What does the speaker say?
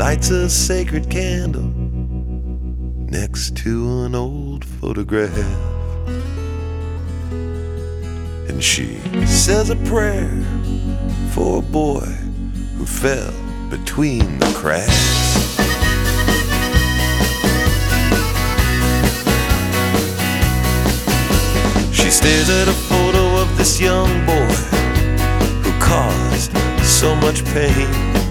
lights a sacred candle next to an old photograph. And she says a prayer for a boy who fell between the cracks. She stares at a photo of this young boy who caused so much pain.